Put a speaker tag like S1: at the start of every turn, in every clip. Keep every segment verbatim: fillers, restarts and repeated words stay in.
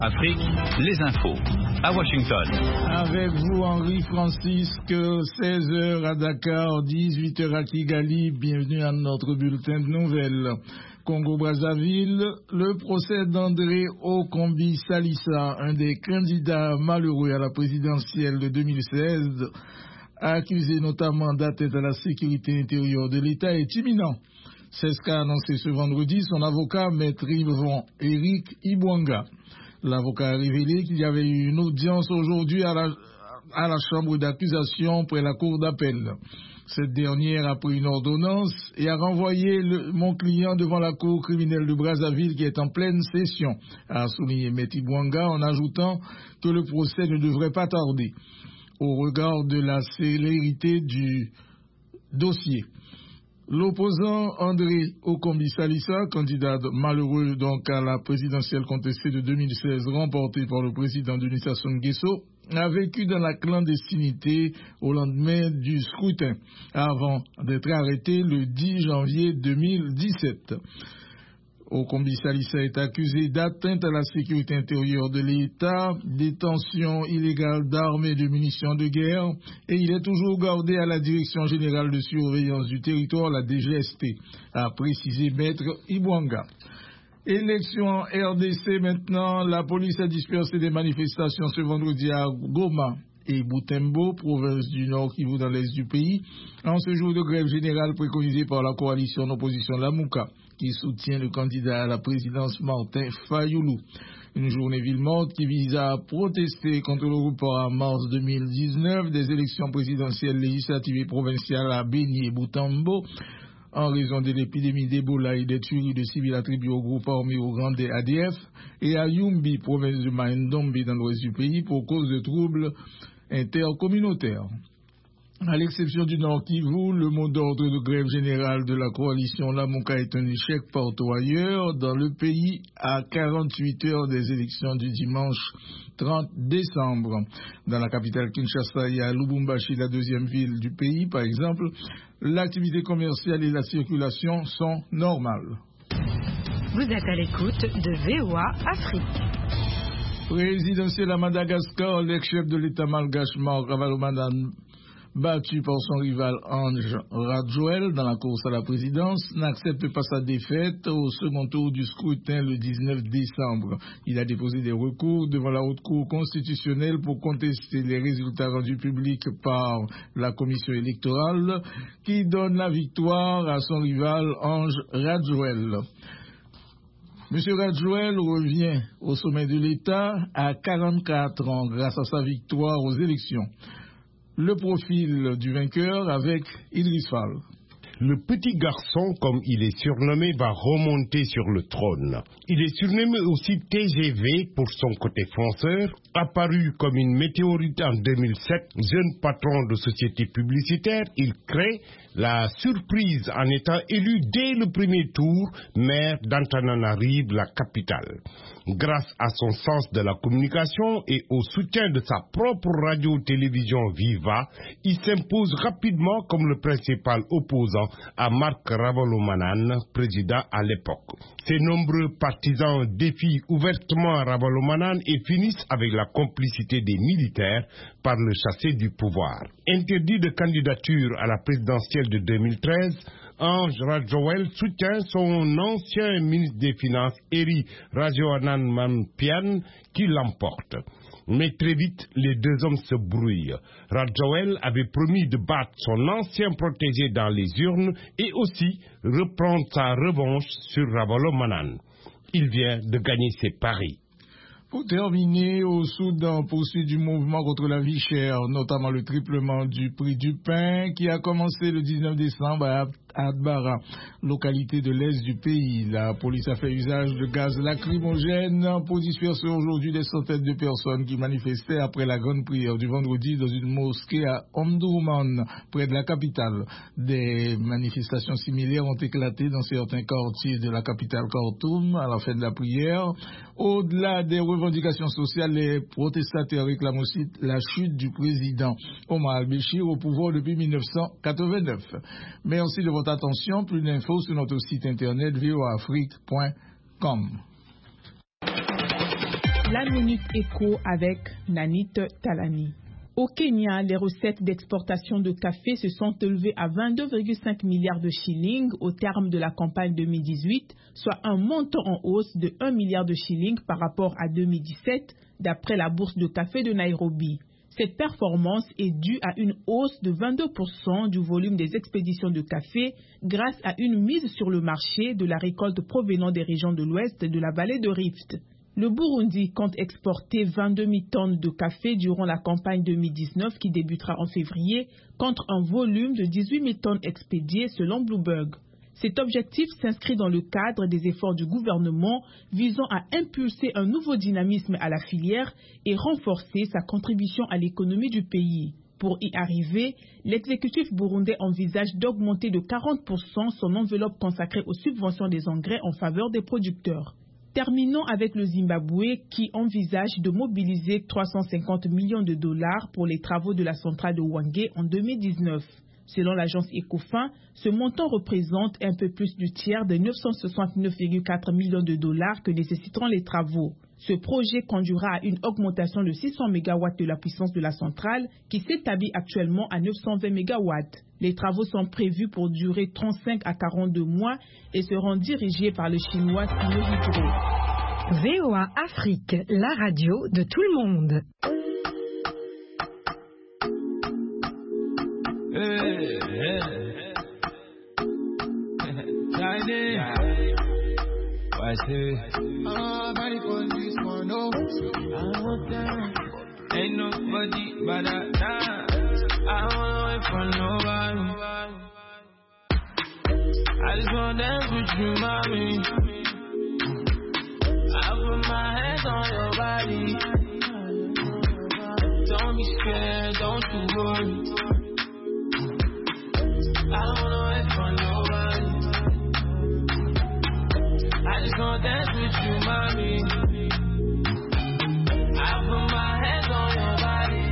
S1: Afrique, les infos, à Washington.
S2: Avec vous, Henri Francisque, seize heures à Dakar, dix-huit heures à Kigali. Bienvenue à notre bulletin de nouvelles. Congo-Brazzaville, le procès d'André Okombi Salissa, un des candidats malheureux à la présidentielle de deux mille seize, accusé notamment d'atteinte à la sécurité intérieure de l'État, est imminent. C'est ce qu'a annoncé ce vendredi son avocat, maître Yvon Éric Ibwanga. L'avocat a révélé qu'il y avait eu une audience aujourd'hui à la, à la chambre d'accusation près la cour d'appel. Cette dernière a pris une ordonnance et a renvoyé le, mon client devant la cour criminelle de Brazzaville qui est en pleine session, a souligné maître Ibwanga en ajoutant que le procès ne devrait pas tarder au regard de la célérité du dossier. L'opposant André Okombi Salissa, candidat malheureux donc à la présidentielle contestée de deux mille seize remportée par le président Denis Sassou Nguesso, a vécu dans la clandestinité au lendemain du scrutin, avant d'être arrêté le dix janvier deux mille dix-sept. Okombi Salissa est accusé d'atteinte à la sécurité intérieure de l'État, détention illégale d'armes et de munitions de guerre, et il est toujours gardé à la Direction générale de surveillance du territoire, la D G S T, a précisé maître Ibwanga. Élection en R D C maintenant, la police a dispersé des manifestations ce vendredi à Goma et Butembo, province du Nord Kivu dans l'est du pays, en ce jour de grève générale préconisée par la coalition d'opposition Lamuka, qui soutient le candidat à la présidence Martin Fayoulou. Une journée ville morte qui vise à protester contre le report à mars deux mille dix-neuf des élections présidentielles, législatives et provinciales à Beni et Butembo, en raison de l'épidémie d'Ebola et des tueries de civils attribués au groupe armé Ougandais des A D F, et à Yumbi, province de Maïndombe dans l'ouest du pays, pour cause de troubles intercommunautaires. À l'exception du Nord Kivu, le mot d'ordre de grève générale de la coalition Lamuka est un échec partout ailleurs dans le pays à quarante-huit heures des élections du dimanche trente décembre. Dans la capitale Kinshasa et à Lubumbashi, la deuxième ville du pays, par exemple, l'activité commerciale et la circulation sont normales.
S3: Vous êtes à l'écoute de V O A Afrique.
S2: Présidentiel à Madagascar, l'ex-chef de l'État malgache Marc Ravalomanane, battu par son rival Ange Radjoel dans la course à la présidence, n'accepte pas sa défaite au second tour du scrutin le dix-neuf décembre. Il a déposé des recours devant la Haute Cour constitutionnelle pour contester les résultats rendus publics par la commission électorale qui donne la victoire à son rival Ange Radjoel. M. Radjoel revient au sommet de l'État à quarante-quatre ans grâce à sa victoire aux élections. Le profil du vainqueur avec Idriss Fall.
S4: Le petit garçon, comme il est surnommé, va remonter sur le trône. Il est surnommé aussi T G V pour son côté fonceur. Apparu comme une météorite en deux mille sept, jeune patron de société publicitaire, il crée la surprise en étant élu dès le premier tour maire d'Antananarive, la capitale. Grâce à son sens de la communication et au soutien de sa propre radio-télévision Viva, il s'impose rapidement comme le principal opposant à Marc Ravalomanane, président à l'époque. Ses nombreux partisans défient ouvertement Ravalomanane et finissent avec la complicité des militaires par le chasser du pouvoir. Interdit de candidature à la présidentielle de deux mille treize, Ange Radjoel soutient son ancien ministre des Finances, Eri Rajoelinaman-Pian, qui l'emporte. Mais très vite, les deux hommes se brouillent. Radjoel avait promis de battre son ancien protégé dans les urnes et aussi reprendre sa revanche sur Ravalomanane. Il vient de gagner ses paris.
S2: Pour terminer, au Soudan, poursuite du mouvement contre la vie chère, notamment le triplement du prix du pain qui a commencé le dix-neuf décembre à Adbara, localité de l'est du pays. La police a fait usage de gaz lacrymogène pour disperser aujourd'hui des centaines de personnes qui manifestaient après la grande prière du vendredi dans une mosquée à Omdurman, près de la capitale. Des manifestations similaires ont éclaté dans certains quartiers de la capitale Khartoum à la fin de la prière. Au-delà des revendications sociales, les protestataires réclament aussi la chute du président Omar al-Béchir au pouvoir depuis mille neuf cent quatre-vingt-neuf. Merci de votre attention. Plus d'infos sur notre site internet v o afrique point com.
S5: La Minute Éco avec Nanit Talani. Au Kenya, les recettes d'exportation de café se sont élevées à vingt-deux virgule cinq milliards de shillings au terme de la campagne deux mille dix-huit, soit un montant en hausse de un milliard de shillings par rapport à deux mille dix-sept, d'après la bourse de café de Nairobi. Cette performance est due à une hausse de vingt-deux pour cent du volume des expéditions de café grâce à une mise sur le marché de la récolte provenant des régions de l'ouest de la vallée de Rift. Le Burundi compte exporter vingt-deux mille tonnes de café durant la campagne deux mille dix-neuf qui débutera en février, contre un volume de dix-huit mille tonnes expédiées selon Bloomberg. Cet objectif s'inscrit dans le cadre des efforts du gouvernement visant à impulser un nouveau dynamisme à la filière et renforcer sa contribution à l'économie du pays. Pour y arriver, l'exécutif burundais envisage d'augmenter de quarante pour cent son enveloppe consacrée aux subventions des engrais en faveur des producteurs. Terminons avec le Zimbabwe qui envisage de mobiliser trois cent cinquante millions de dollars pour les travaux de la centrale de Hwange en deux mille dix-neuf. Selon l'agence Ecofin, ce montant représente un peu plus du tiers des neuf cent soixante-neuf virgule quatre millions de dollars que nécessiteront les travaux. Ce projet conduira à une augmentation de six cents mégawatts de la puissance de la centrale qui s'établit actuellement à neuf cent vingt mégawatts. Les travaux sont prévus pour durer trente-cinq à quarante-deux mois et seront dirigés par le chinois Sino Hydro.
S3: V O A Afrique, la radio de tout le monde.
S6: Hey, hey. What's it? Ain't nobody but I dance. I don't wanna wait for nobody. I just wanna dance with you, mommy. I put my hands on your body. Don't be scared, don't you worry. I don't wanna wait for nobody. I just wanna dance with you, mommy. I put my hands on your body.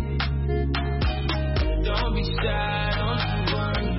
S6: Don't be shy, don't you worry.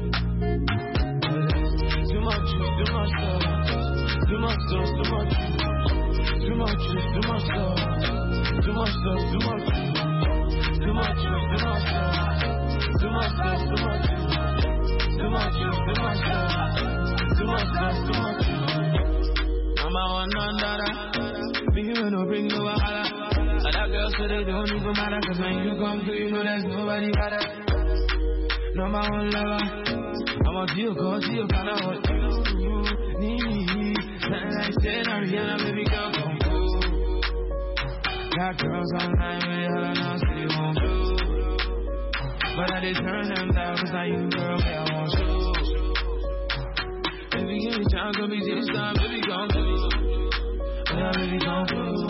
S6: Too much juice, too much stuff. Too much sauce, too much juice. Too much juice, too much stuff. Too much sauce, too much juice. Too much juice, too much stuff. Too much sauce, too much juice. Too much juice, too much stuff. Too much sauce, too much juice. Number one under. Biggie when no bring no wahala. Other girls so they don't even matter. Cause when you come through, you know there's nobody better. Number one lover. I want you, cause you kinda what you need. Nothing like saying Ariana, baby girl, come through. Got girls online with hella now, so they won't do. But I did turn them down, cause now you girl, hey, I want you. Baby, give me time, give me this time, baby, come through. Yeah, baby, come through.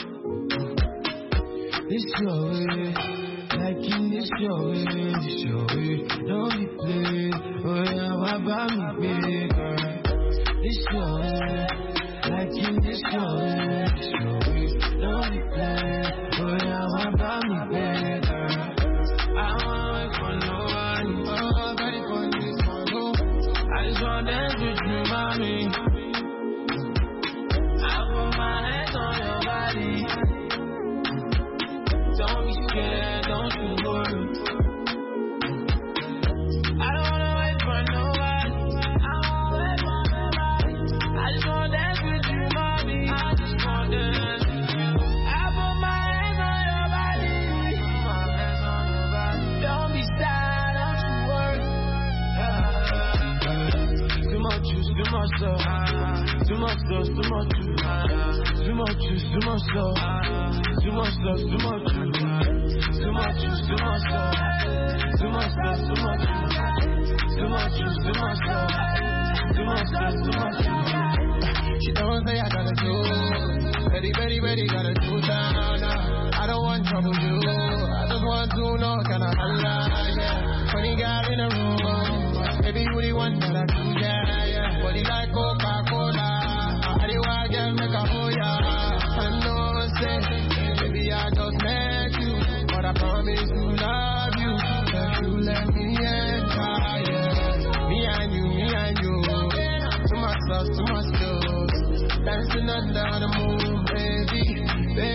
S6: This your way, like in this your way, this your way. Don't be played, oh yeah, why about me, baby, girl? This your way, like in this your way, this your way. Don't be played, oh yeah, why about me, baby, girl? I don't wanna wait for nobody, oh, ready for this one, no. I just wanna dance with you, mommy. I put my hands on your body. Don't be scared, don't you worry. I don't wanna wait for nobody. I don't wanna wait for nobody. I just wanna dance with you, mommy. I just wanna dance with you. I put my hands on your body. My hands on your body. Don't be sad, don't you worry. Too much juice, too much stuff. Too much stuff, too much juice. Too much juice, too much stuff. Too much stuff, too much juice. Too much juice, too much stuff. Too much stuff, too much juice. Too much juice, too much stuff. Too much stuff, too much juice. She don't say I gotta do. Very, very, very gotta do down. I don't want trouble, you. I just want to know, can I holla? Yeah. Funny guy in the room. Baby, who the one that I do, yeah, yeah. Body like Coca-Cola. I do I get make a oh yeah.